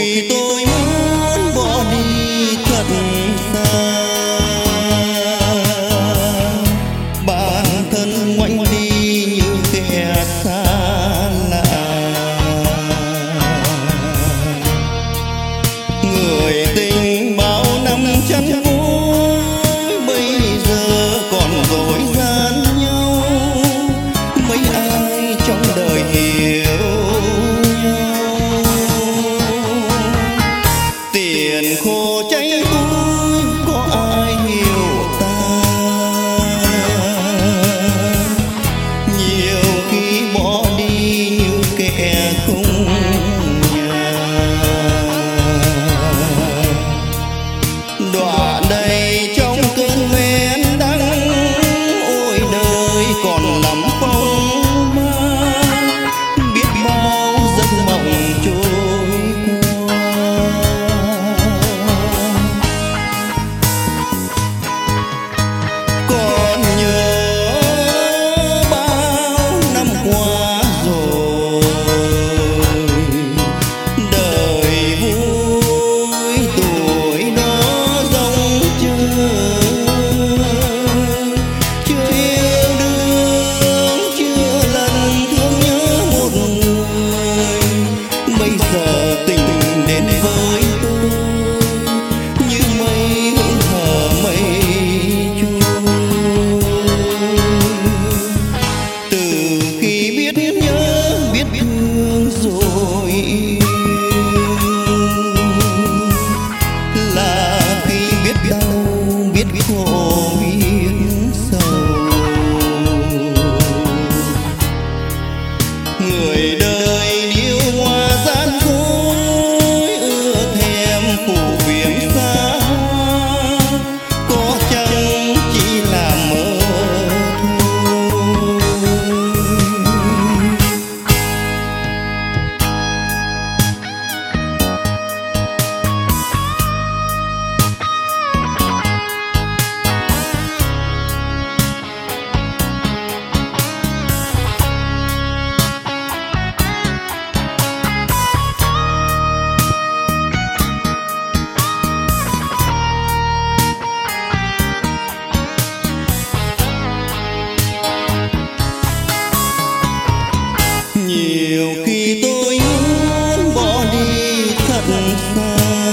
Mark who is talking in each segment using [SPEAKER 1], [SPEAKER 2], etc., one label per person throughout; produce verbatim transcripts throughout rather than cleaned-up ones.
[SPEAKER 1] khi tôi muốn bỏ đi thật xa, bản thân ngoảnh đi như kẻ xa lạ. Người tình bao năm chăn gối bây giờ còn dối gian nhau, mấy ai trong đời hiểu nhau. Tiền khô cháy túi có ai hiểu ta, nhiều khi bỏ đi như kẻ không nhà. Đọa đầy trong cơn men đắng, ôi đời còn lắm phong ba, biết bao giấc mộng trôi qua. Còn nhớ bao năm qua rồi, đời vui tuổi đó rong chơi, chưa yêu đương chưa lần thương nhớ một người. Bây giờ tình đến với tôi như mây hững hờ mây trôi. Từ khi biết nhớ biết thương rồi yêu, là khi biết đau biết khổ biết sầu. Người đời điêu hoa gian dối, ưa thèm phủ viếng xa, có chăng chỉ là mơ thôi. Nhiều khi tôi muốn bỏ đi thật xa,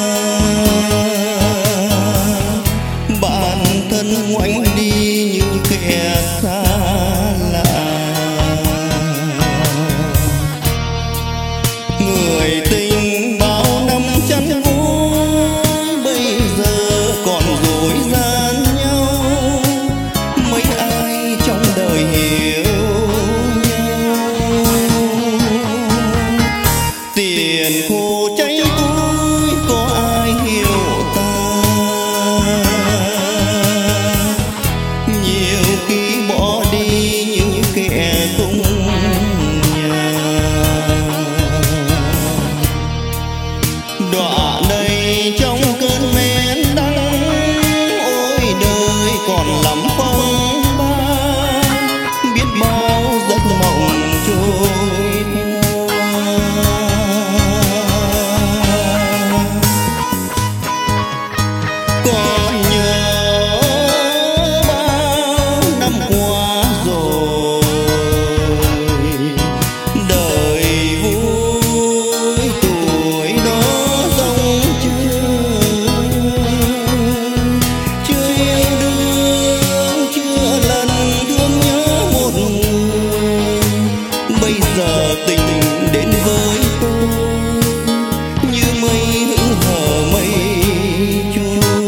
[SPEAKER 1] bản thân ngoảnh đi như kẻ xa lạ. Người tình bao năm chăn gối bây giờ còn dối gian nhau, mấy ai trong đời hiểu. Tiền khô cháy túi có ai hiểu ta, nhiều khi bỏ đi như kẻ không nhà. Đọa đầy trong cơn men đắng, ôi đời còn lắm phong ba, biết bao giấc mộng trôi qua. Còn nhớ bao năm qua rồi, đời vui tuổi đó rong chơi, chưa yêu đương chưa lần thương nhớ một người. Bây giờ tình đến với tôi như mây hững hờ mây trôi.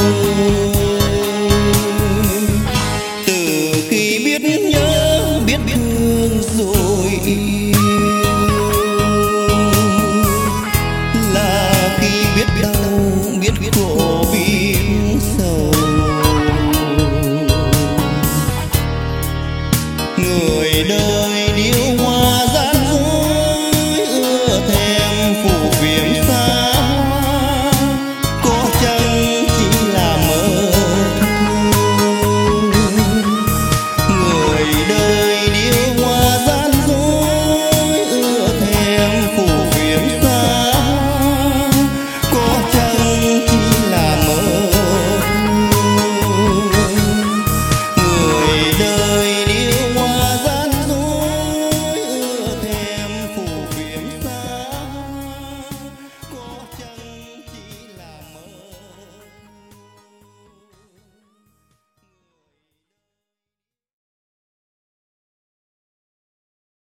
[SPEAKER 1] Từ khi biết nhớ biết thương rồi yêu, là khi biết đau